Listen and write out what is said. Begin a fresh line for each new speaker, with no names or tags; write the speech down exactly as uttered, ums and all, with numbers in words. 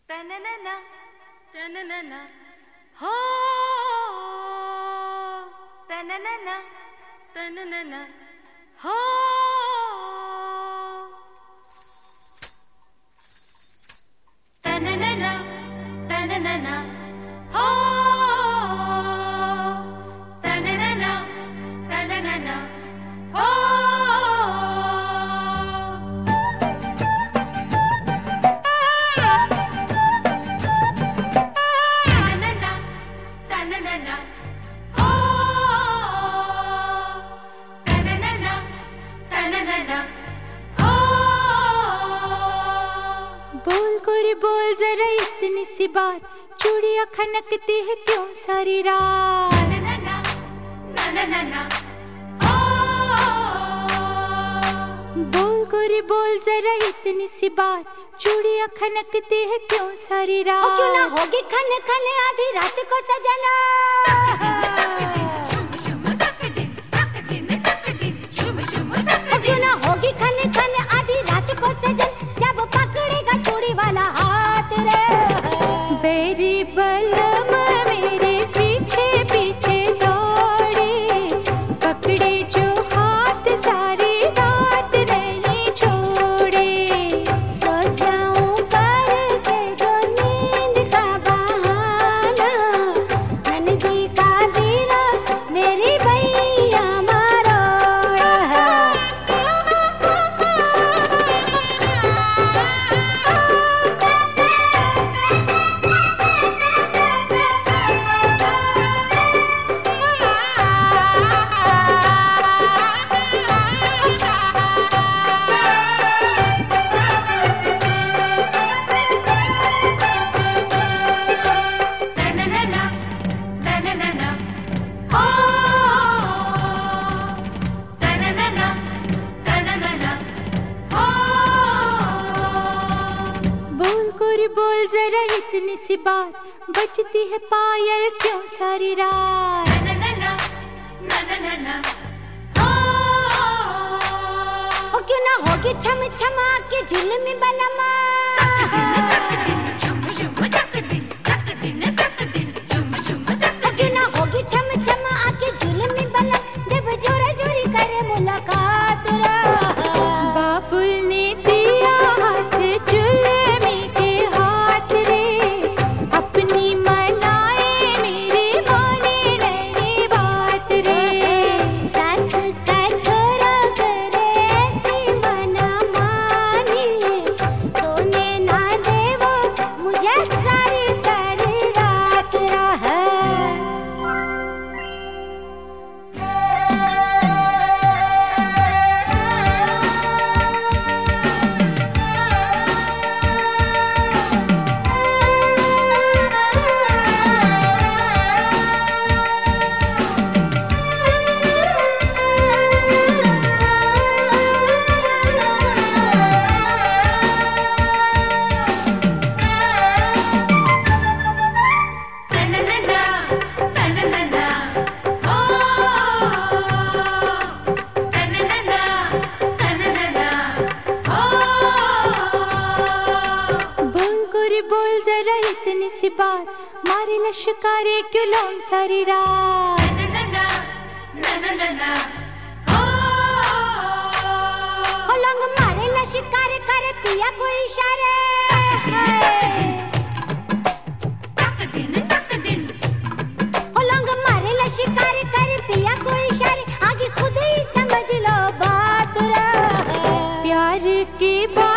तननना तननना हो तननना तननना हो तननना तननना हो तननना तननना हो
बोल गोरी बोल जरा इतनी सी बात, चूड़ियां खनकती है क्यों सारी रात। बोल गोरी बोल जरा इतनी सी बात, चूड़ियां खनकती है क्यों सारी रात।
ओ क्यों ना होगी खन खन आधी रात को सजना। ओ क्यों ना होगी खन खन आधी रात को सजन, जब पकड़ेगा चूड़ी वाला हाथ रे।
बेरी बलम मेरे पीछे पीछे दौड़े, पकड़े जो हाथ सारी रात नहीं छोड़े।
सो जाऊं करके जो नींद का बहाना, नन्ही का दिल मेरी भैया मरोड़ा।
बोल जरा इतनी सी बात, बजती है पायल क्यों सारी रात।
ओ क्यों ना होगी छम छमा के जुल्मी बलमा। ओ क्यों ना होगी छम छमा के जुल्मी बलम, जब जोरा जोरी करे मुलाकात रा।
बाबुल ने दिया हाथ जुल्मी के हाथ रे, अपनी मनाए मेरी माने नहीं बात रे।
सास का छोरा करे ऐसी मना मानी, सोने ना देवो मुझे सारी सारी रात रहा।
बोल जरा इतनी सी बात, मारे लश्कारे क्यों लोम सारी रात।
हो लंग मारे लश्कार करे पिया को इशारे। हो लंग मारे लश्कार करे पिया को इशारे, आगे खुद ही समझ लो बात रा।
प्यार की बात